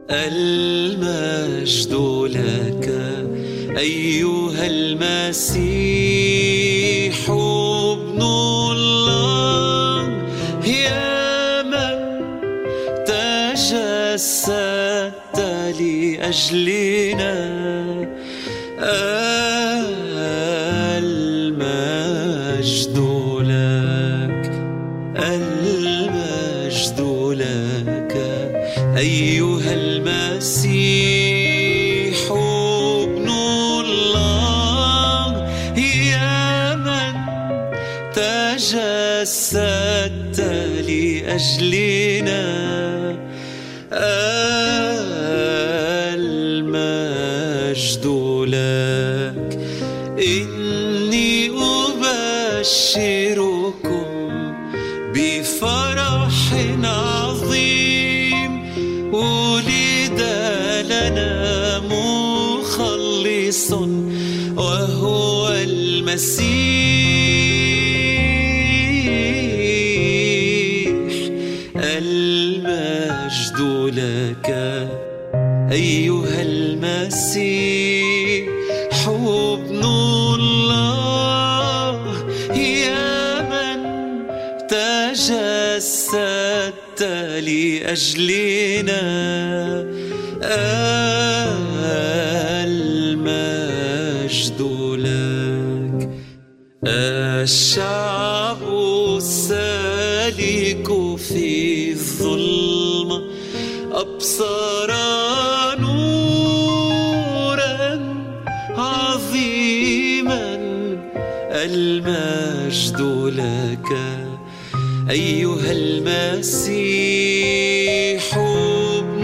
المجد لك أيها المسيح ابن الله، يا من تجسدت لأجلنا. المجد لك، المجد لك أيها المسيح ابن الله، يا من تجسدت لأجلنا. المجد لك. إني أبشركم بفرح عظيم، ولد لنا مخلص وهو المسيح. المجد لك أيها المسيح ابن الله، يا من تجسدت لأجلنا. المجد لك. الشعب السالك في الظلمة أبصر نورا عظيما. المجد لك أيها المسيح ابن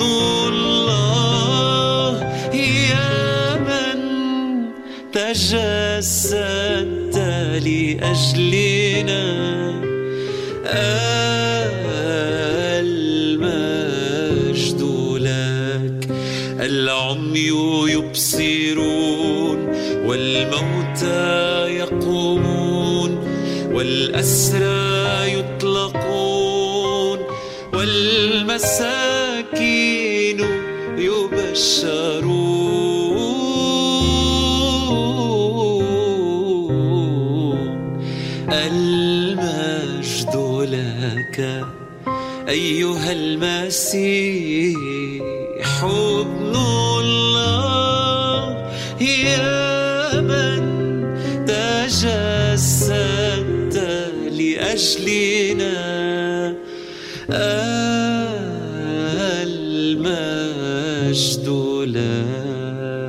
الله، يا من تجسدت لأجلنا. المجد لك. العمي يبصرون والموتى يقومون، والأسرى يطلقون، والمساكين يبشرون. المجد لك أيها المسيح ابن الله، يا من تجسدت لأجلنا. المجد لك.